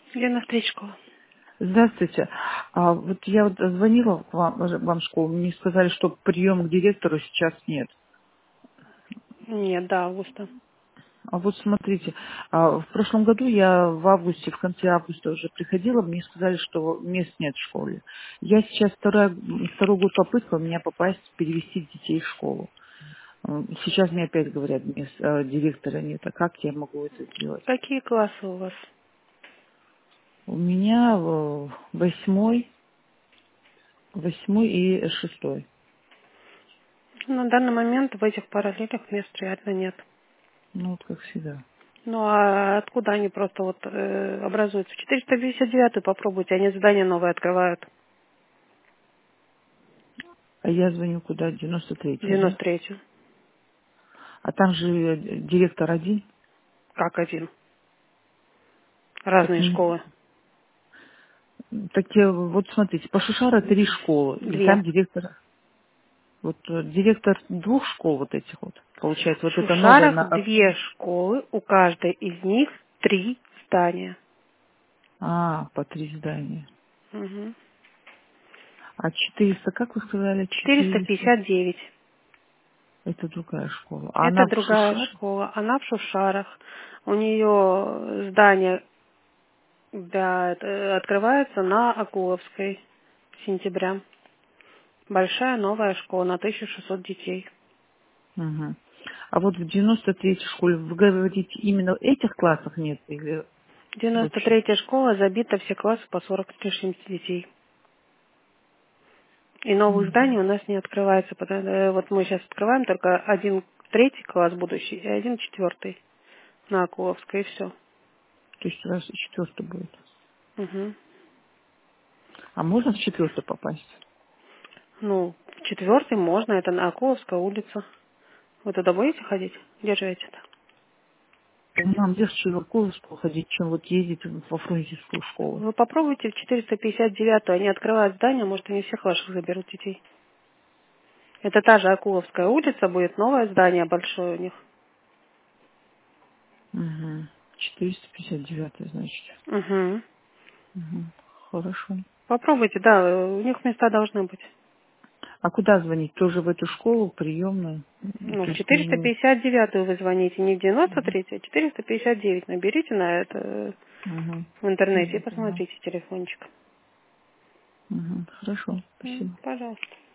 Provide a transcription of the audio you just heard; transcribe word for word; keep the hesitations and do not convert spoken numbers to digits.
девяносто три школа. Здравствуйте. А, вот я вот звонила к вам, вам в школу, мне сказали, что прием к директору сейчас нет. Нет, до августа. А вот смотрите, а, в прошлом году я в августе, в конце августа уже приходила, мне сказали, что мест нет в школе. Я сейчас вторая, второй год попытка у меня попасть, перевести детей в школу. М, Сейчас мне опять говорят, мест, э, директора нет. А как я могу это сделать? Какие классы у вас? У меня э, восьмой, восьмой и шестой. На данный момент в этих параллелях мест реально нет. Ну, вот как всегда. Ну а откуда они просто вот э, образуются? четыреста пятьдесят девять попробуйте, они задание новое открывают. А я звоню куда? девяносто третью, да? девяносто третью. А там же э, директор один. Как один? Так, Разные не- школы. так я, вот смотрите, по Шушара три школы, и Две. там директор, вот э, директор двух школ вот этих вот, получается, В вот это новое Шушарах на... две школы, у каждой из них три здания. А, по три здания. Угу. А четыреста, как вы сказали, четыреста четыреста? пятьдесят девять. Это другая школа. А Это она в другая Шушаре? школа. Она в Шушарах. У нее здание, да, это открывается на Акуловской сентября. Большая новая школа на тысячу шестьсот детей. Угу. А вот в девяносто третьей школе, вы говорите, именно в этих классах нет или девяносто вообще? третья школа забита все классы по сорок с лишним детей. И новых Мгм. зданий у нас не открывается. потому- э, Вот мы сейчас открываем только один третий класс будущий и один четвертый на Акуловской, и все. То есть у вас четвертый будет. Угу. А можно в четвертый попасть? Ну, в четвертый можно, это на Акуловская улица. Вы туда будете ходить? Где живете-то? Нам легче в Куловскую ходить, чем вот ездить во Фрунзенскую школу. Вы попробуйте в четыреста пятьдесят девятую, они открывают здание, может, они всех ваших заберут детей. Это та же Акуловская улица, будет новое здание большое у них. Угу. четыреста пятьдесят девять, значит. Угу. Угу. Хорошо. Попробуйте, да, у них места должны быть. А куда звонить? Тоже в эту школу, приемную? Ну, То в есть мне четыреста не... пятьдесят девятую вы звоните, не в девяносто третью, а четыреста пятьдесят девять. Наберите на это э, Угу. в интернете и Я поняла. посмотрите телефончик. Угу. Хорошо, М, спасибо. Пожалуйста.